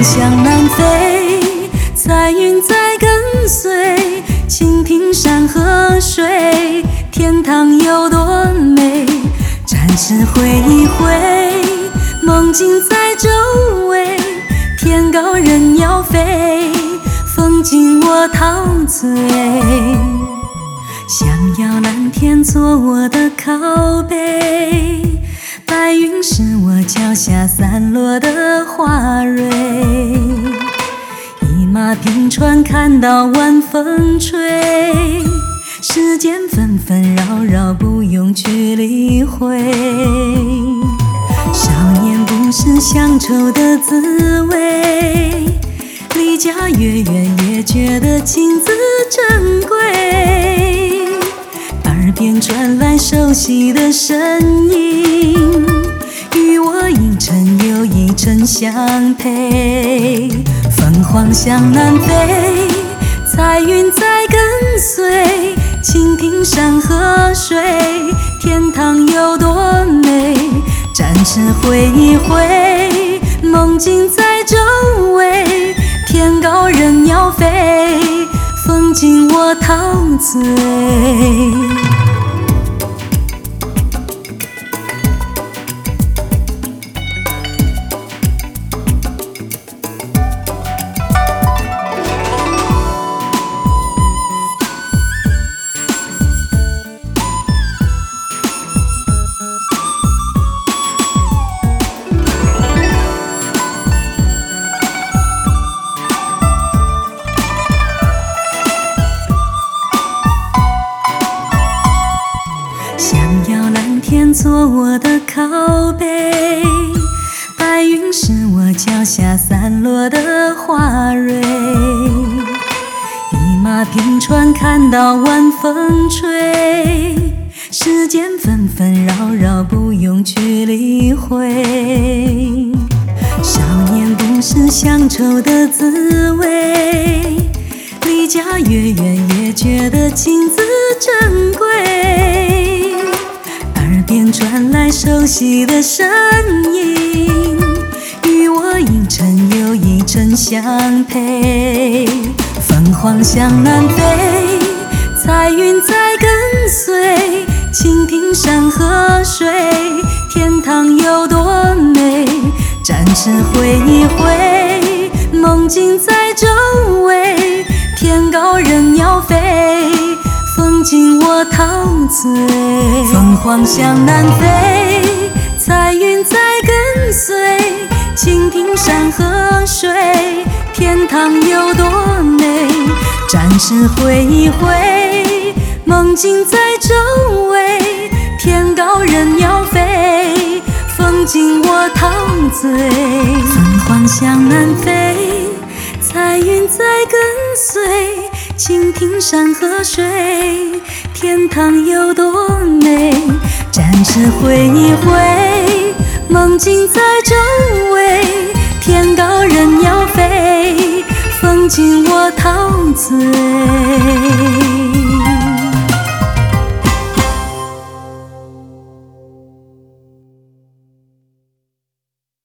向南飞，彩云在跟随，倾听山河水，天堂有多美，展翅挥一挥，梦境在周围，天高任鸟飞，风景我陶醉。想要蓝天做我的靠背，白云是我脚下散落的花蕊，一马平川看到晚风吹，世间纷纷扰扰不用去理会，少年不是乡愁的滋味，离家越远也觉得情字珍贵，耳边传来熟悉的声音，与我一程又一程相陪。凤凰向南飞，彩云在跟随，倾听山河水，天堂有多美，展翅挥一挥，梦境在周围，天高任鸟飞，风景我陶醉。想要蓝天做我的靠背，白云是我脚下散落的花蕊，一马平川看到晚风吹，世间纷纷扰扰不用去理会，少年不是乡愁的滋味，离家越远也觉得情字珍贵，耳边传来熟悉的声音，与我一程又一程相陪。凤凰向南飞，彩云在跟随，倾听山河水，天堂有多美，展翅挥一挥，梦境在周围，天高任鸟飞，风景我陶醉。凤凰向南飞，彩云在跟随，倾听山河水，天堂有多美，展翅挥一挥，梦境在周围，天高任鸟飞，风景我陶醉。凤凰向南飞，彩云在跟随，倾听山河水，天堂有多美，展翅挥一挥，梦境在周围，天高任鸟飞，风景我陶醉。